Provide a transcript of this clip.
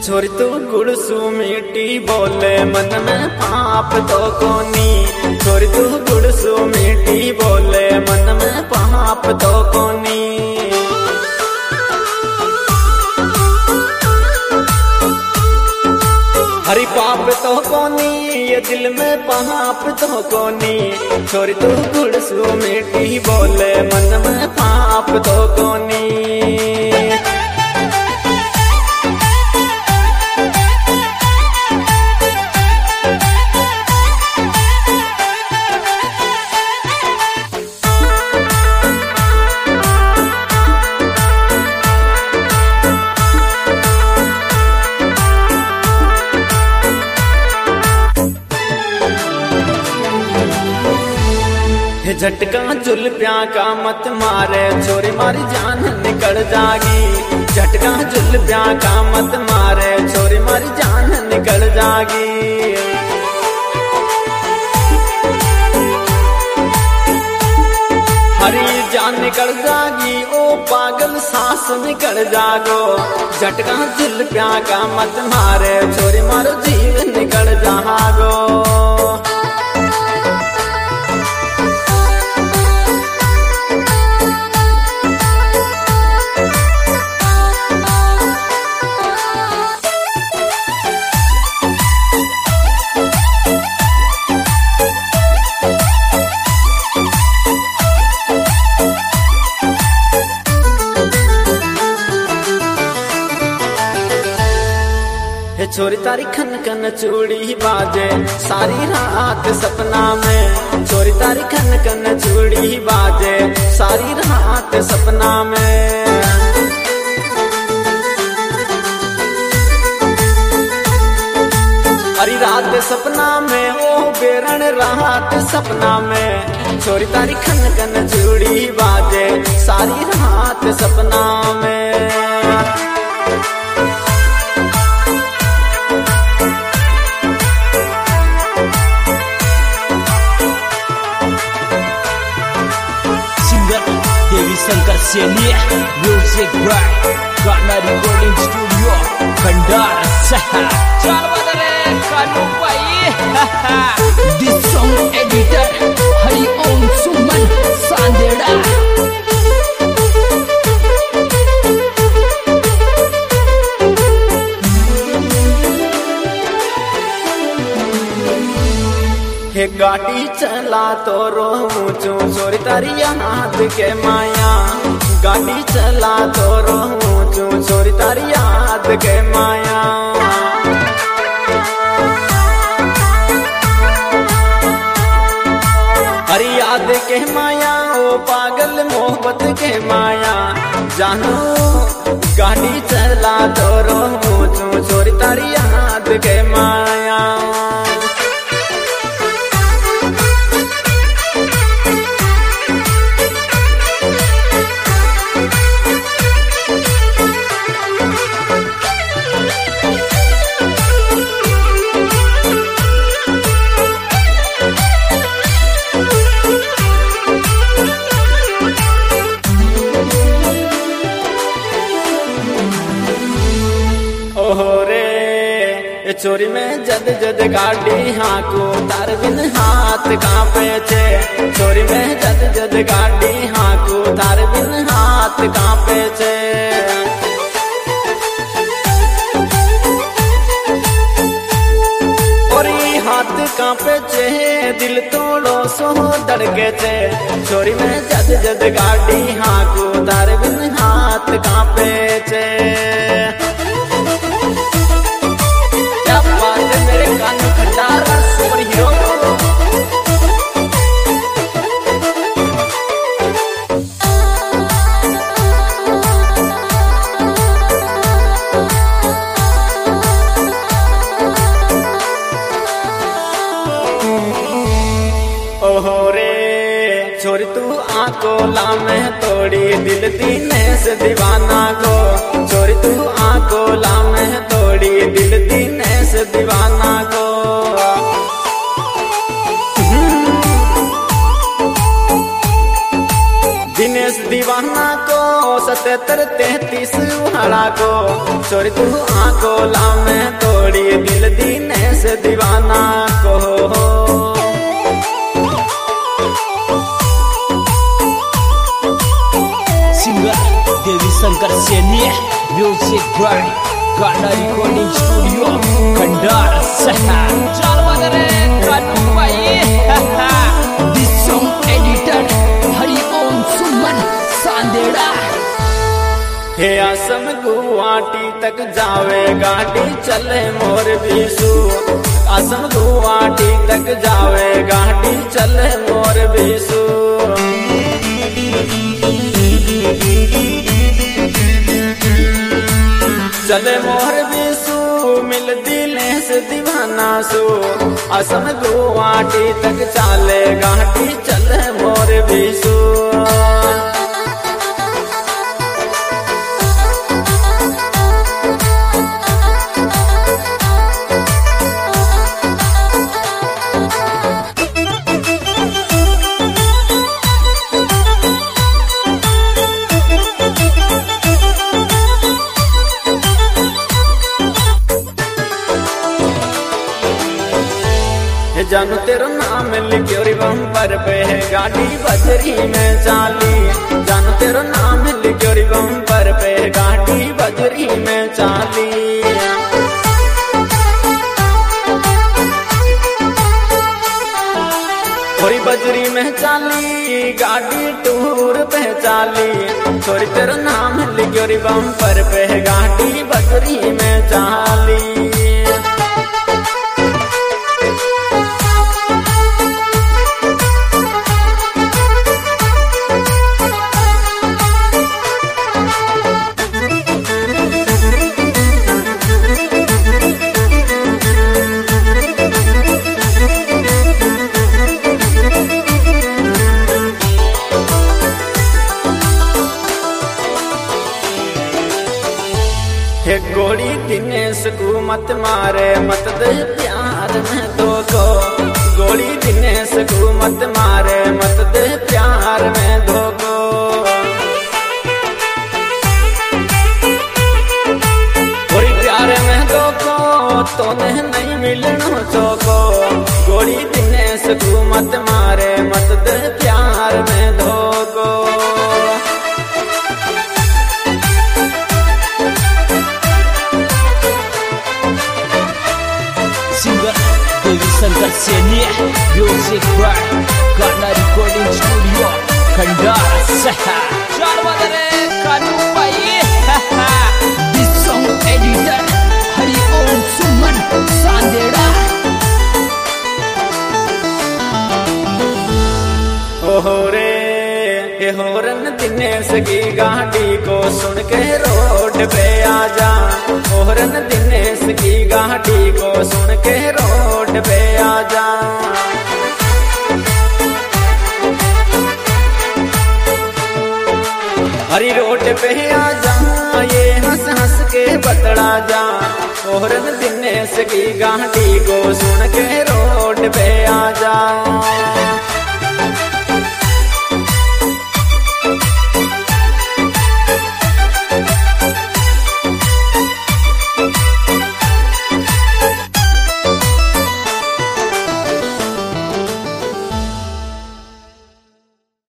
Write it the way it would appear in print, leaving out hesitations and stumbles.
छोरी तू गुड़सू मीठी बोले मन में पाप तो कोनी। छोरी तू गुड़सू मीठी बोले मन में पाप तो कोनी। हरी पाप तो कोनी ये दिल में पाप तो कोनी। छोरी तू गुड़सू मीठी बोले मन में पाप तो कोनी। झटका जुल्फिया का मत मारे छोरी मारी जान निकल जागी। झटका जुल्फिया का मत मारे छोरी मारी जान निकल जागी। हरी जान निकल जागी ओ पागल सांस निकल जागो। झटका जुल्फिया का मत मारे छोरी मारो जीव निकल जागो। छोरी तारी खन खन चूड़ी बाजे सारी रात सपना में। छोरी तारी खन खन चूड़ी बाजे सारी रात सपना में। हरी रात सपना में ओ बेरन रात सपना में। छोरी तारी खन खन चूड़ी बाजे सारी रात सपना में। Shankar Seniya music by Gana recording studio Bhandara शहर। चल बदले कानू भाई this song editor Hari Om Suman Sandera. हे गाड़ी चला तो रोचू छोरी तारी याद के माया। गाड़ी चला तो रोचू छोरी तारी याद के माया। हरी याद के माया ओ पागल मोहब्बत के माया। जानू गाड़ी चला तो रोचू छोरी तारी याद के माया। चोरी में जद जद गाड़ी हाँकू तार बिन हाथ कांपे छे। चोरी में जद जद गाड़ी हाँकू तार बिन हाथ कांपे छे। और ये हाथ कांपे छे दिल तोड़ो सो धड़के छे। चोरी में जद जद गाड़ी हाँकू तार बिन हाथ कांपे छे। ओहो रे छोरी तू आकोला में तोड़ी दिल दीने से दीवाना को। छोरी तू आकोला में तोड़ी दिल दीने से दीवाना को। दिनेश दीवाना दीवाना को 77-33 उहाड़ा को छोरी तू आंखों लामे तोड़ी दिल दीने से दीवाना को। Singer Devi Shankar Saini music by Gana recording studio Khandar चल बदरे कानू भाई this song editor Hariom Suman Sandera. हे असम गुवाहाटी तक जावे गाड़ी चले मोर बीसू असम गुवाहाटी तक जावे गाड़ी चले मोर बीसू। चले मोर बीसू मिल दिले से दीवाना सू असम गुवाहाटी तक चाले गाड़ी चले मोर बीसू। जानू तेरा नाम लिखो रे बम्पर पे है गाड़ी बजरी में चाली। जानू तेरा नाम लिखो रे बम्पर पे है गाड़ी बजरी में चाली। थोड़ी बजरी में चाली गाड़ी टूर पे चाली। थोड़ी तेरा नाम लिखो रे बम्पर पे है गाड़ी बजरी में चाली। हे गोरी दिनेश को मत मारे मत दे प्यार में तो को। गोरी दिनेश को मत मारे मत दे प्यार में धोखो। गोरी प्यार में धोखो तो नहीं मिलना चौको। गोरी दिनेश को मत मारे मत दे प्यार में धोखो। Devi Shankar Saini music by Gana recording studio Khandar चल बदरे कानू भाई this song editor Hariom Suman Sandera. ओहो रे ये होरन दिनेश की गाड़ी को सुन के रोड पे आजा। होरन दिनेश की गाड़ी को सुन के रोड पे आजा। हरी रोड पे आजा ये हंस हंस के बतड़ा जा। होरन दिनेश की गाड़ी को सुन के रोड पे आजा।